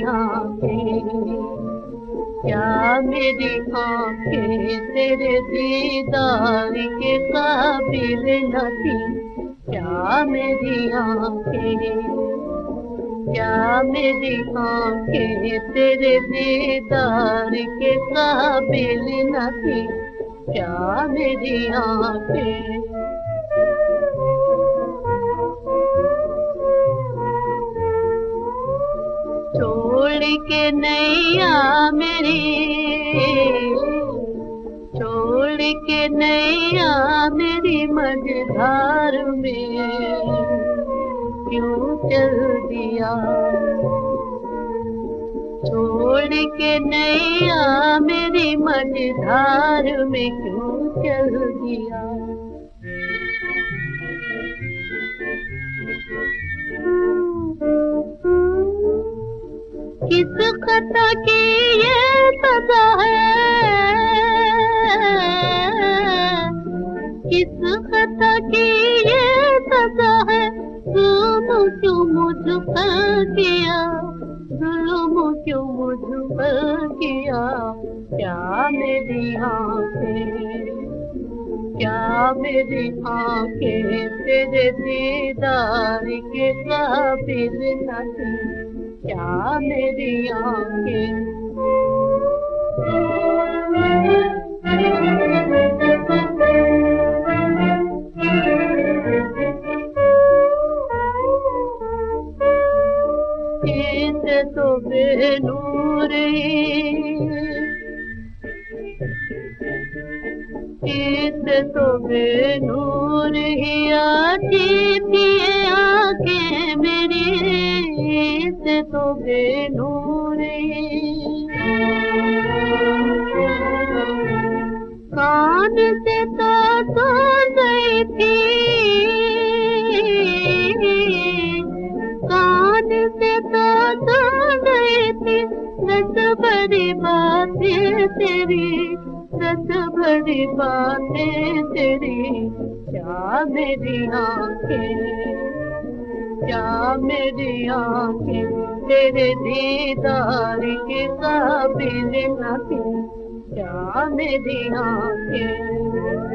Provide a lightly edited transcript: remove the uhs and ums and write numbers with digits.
आँखें, क्या मेरी आँखें तेरे दीदार के काबिल न थी? क्या मेरी आँखें, क्या मेरी आँखें तेरे दीदार के काबिल न थी? क्या मेरी आँखें। छोड़ के नैया मेरी, छोड़ के नैया मेरी मझधार में क्यों चल दिया? छोड़ के नैया मेरी मझधार में क्यों चल दिया? किस खता की ये सजा है, किस खता की ये सजा है? जुल्म क्यों मुझ पर किया, जुल्म क्यों मुझ पर किया? क्या मेरी आँखें, क्या मेरी आँखें तेरे दीदार के काबिल न थी? क्या मेरी आँखें। इसे तो बेनूर, इसे तो बेनूर ही आती थी आँखें मेरी, इसे तो बेनूर कान से तो सुन गई थी, कान से तो सुन गई थी रस भरी बातें तेरी, रस भरी बातें तेरी। क्या मेरी आँखें, क्या मेरी आँखें तेरे दीदार के काबिल न थी? क्या मेरी आँखें।